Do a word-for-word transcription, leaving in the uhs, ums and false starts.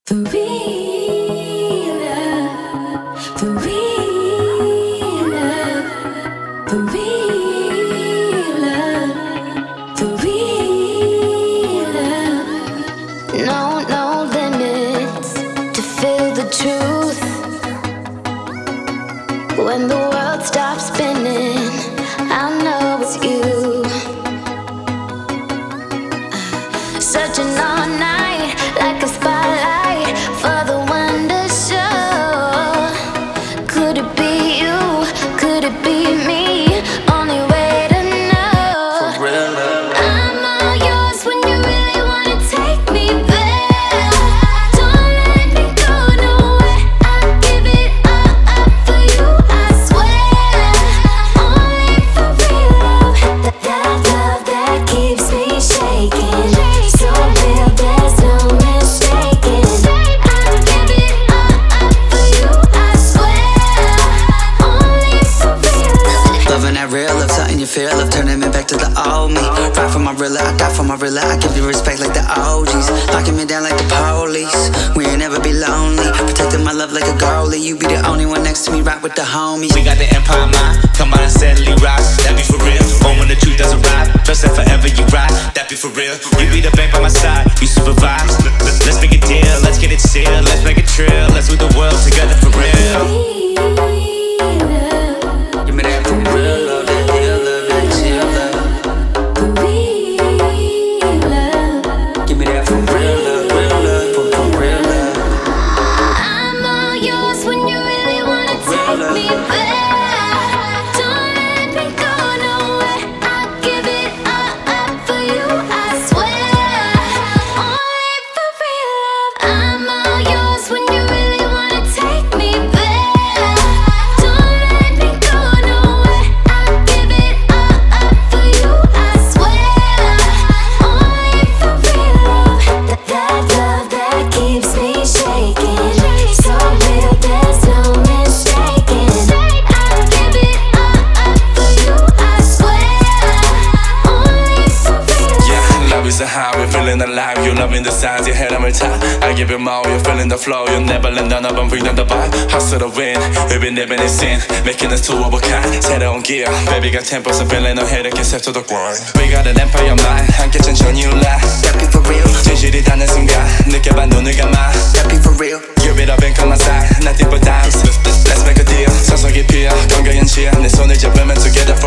For real love, for real love, for real love, for real love. No, no limits to feel the truth. When the world stops spinning, I know it's you. Searching all night like a spotlight for the one to show. Could it be you? Could it be me? Only way to know. For real love. I'm all yours when you really wanna take me there. Don't let me go nowhere. I'll give it all up for you, I swear. Only for real love. That, that love that keeps me shaking. So real, there's no mistaking. I'll give it all up for you, I swear. Only for real love. Loving that real love, something you feel of, turning me back to the old me. Right from my real love, I got from my real love, I give you respect like the O Gs. Locking me down like the police, we ain't never be lonely. Protecting my love like a goalie, you be the only one next to me, right with the homies. We got the empire mind, come on and steadily rise. That be for real, on when the truth doesn't ride. Trust that forever you ride, that be for real. You be the bank by my side, you supervise. Let's make a deal, let's get it sealed. Let's make a trill, let's move the world together for real. Give me that for real love, that real love, that chill love. Give me that for real love, real love, for, for real love. I'm all yours when you really wanna take me there. Don't let me go nowhere. I'll give it all up for you, I swear. Only for real love. I'm all yours when you really wanna take me there. Don't let me go nowhere. I'll give it all up for you, I swear. Only for real love. That, that love that keeps me shaking. So real, there's no mistaking. I'll give it all up for you, I swear. Only for real love. Yeah, love is a high, we're feeling alive. You're loving the signs, your head I'm time. I give you more, you're feeling the flow. You'll never let none of them bring down the vibe. Hustle to win, we've been living in sin. Making us two of a kind, 새로운 gear. Baby got ten percent feeling no head against step to the grind. We got an empire mind, 함께 천천히 올라. That be for real, 진실이 닿는 순간, 느껴봐 눈을 감아. that be for real. Give it up and come outside, nothing but dimes. Let's make a deal, 서서 깊이야, 건강한 치아. 내 손을 잡으면 together for